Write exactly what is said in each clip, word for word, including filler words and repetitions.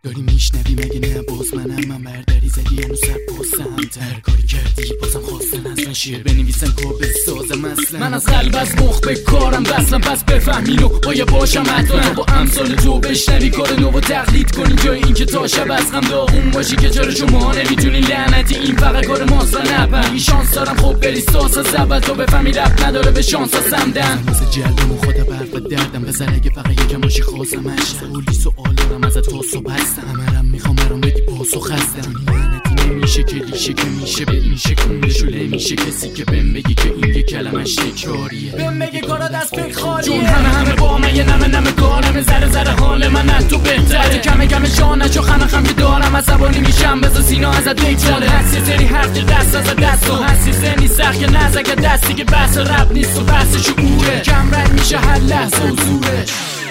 داری میشنوی مگه نه باز منم من برداری زدی هنوز سر پاسم هر کاری کردی بازم خواستن از من شیر بنویسن کار بسازم اصلا من از قلب از مخ به کارم بسلم پس بفهمینو باید باشم حتما با امثال تو بشنوی کار نو و تقلید کنی جای این که تا شب از غم داغون باشی که چرا شما نمیتونی لعنتی این فقط کار ماست و نپن این شانس دارم خب بری ساس از اول تو بفهمی رب نداره به شانس ها سمدن مثل جلدم و خدا برف دردم بزن اگه فقط یکم باشی خواستمش سوالی سوال دارم ازت تا صبح هستم همرم میخوام برام بدی پاسخ هستم چون لعنتی نمیشه کلیشه که میشه به این شکونده شله میشه کسی که بهم بگی که این یه کلمش تکراریه بهم بگی کارا دست فکر خالیه چون همه همه با من یه نمه نمه کارم ذره ذره حال من از تو بهتره کمه کمه شانشو خمه خم که دارم عصبانی میشم بذار سینا ازت بگذاره هست یه سری حرف که دست از دست و هستی سنی سخت که نزگه دستی که بحث رب نیست و بحث شعوره کم رنگ میشه هر لحظه و زوره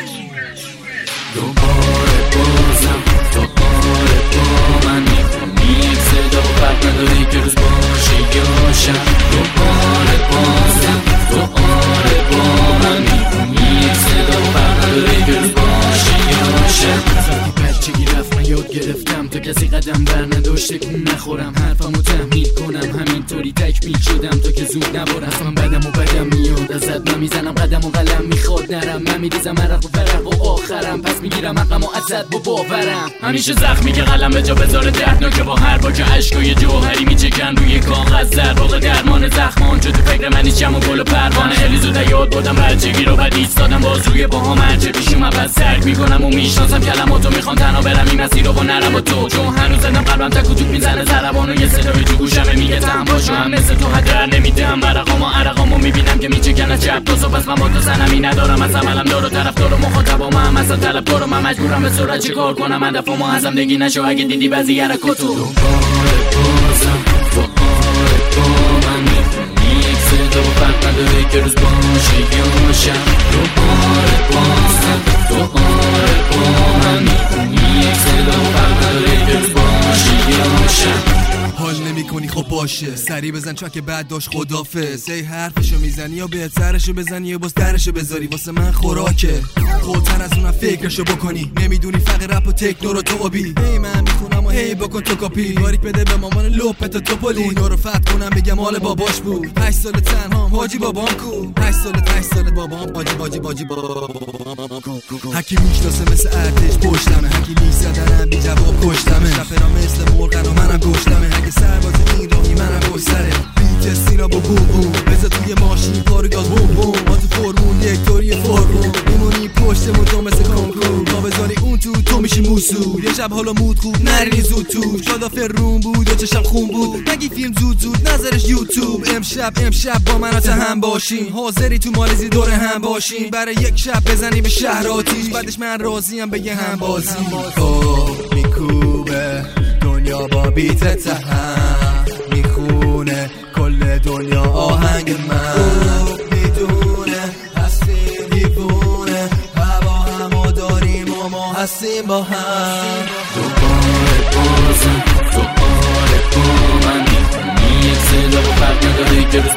دوباره بازم دوباره با من میخونی یک صدا و فرق نداری که روز باشه یا شب دوباره بازم دوباره با من میخونی یک صدا و فرق نداری که روز باشه یا شب بچگی رفت من یاد گرفتم تا کسی قدم بر نداشته کون نخورم حرفمو تحمیل کنم همینطوری تکمیل شدم تا که زود نبارم من بدم و بدم میاد ازت من میزنم قدم و قلم میخواد نرم من میریزم عرق و فرق و آخرم پس میگیرم عقلم و ازت با باورم همیشه زخمی که قلم به جا بذاره دردناکه با هر با که عشقای جوهری میچکن روی کاغذ زرباق درمان زخم آنجا تو فکر من نیستم و گل و پروانه خیلی زود یاد بردم بچگی رو بعد ایستادم باز روی باهام هرچه پیشم بس سرک میکنم و میشناسم کلماتو میخوام تنها برم این مسیر رو با نرم و تو چون هنوز زدم قلبم تک و توک میزنه ضربان و یه صدای تو گوشمه میگه تهم باشو هم مثل تو هدر نمیدم ورقام و عرقامو میبینم که میچکن از چپ تا صبح پس من با تو سنمی ندارم از عملم دار و طرفدار و مخاطبام هم اصلا طلبکارم من مجبورم به سرعت چیکار کنم هدفمو ازم دگی نشو اگه دیدی بعضی حرکاتو دوباره بازم دوباره با من میخونی یک صدا و فرق نداره که روز باشه یا شب دوباره بازم دوباره با من میخونی یک صدا و فرق نداره که روز باشه یا شب حال نمی کنی خب باشه سری بزن چون که بعد داشت خدافظ ای حرفشو میزنی یا بهترشو بزنی یا باز درشو بذاری واسه من خوراکه خودتر از اونم فکرشو بکنی نمیدونی فقط رپ و تکنو رو تو آبی هی من میخونم و هی بکن تو کاپی باریک بده به مامان لپت تو پلی دنیا رو فتح کنم بگم مال باباش بود هشت سال تنهام حاجی بابام کو هشت سال هشت سال بابام حاجی باجی باجی بابام هکی میشناسه مثل ارتش پشتمه هکی نیستدنم بی جواب کشتمه شفرام مثل مرغن و منم گشتمه هکی سرباز این راهی منم پشت سره بیت سینا با بوم بوم بذار توی ماشین پارو گاز بوم بوم ما تو فرمول یک توری فرمول میمونی پشت مدام مثل کنکور تا بذاری اون تو تو میشی موسول یه شب حالا مود خوب نرینی زود تو شادا فرون بود و چشم خون بود نگی فیلم زود زود نظرش یوتیوب امشب امشب با من تا هم باشین حاضری تو مالزی دور هم باشین برای یک شب بزنی به شهر آتیش بعدش من راضیم بگه هم بازی اوه میکوبه دنیا با بیت تهم میخونه کل دنیا آهنگ من میدونه هستیم دیوونه هوا همو داریم و ما هستیم با هم دوباره بازم دوباره با من میخونی یک صدا و فرق نداره که روز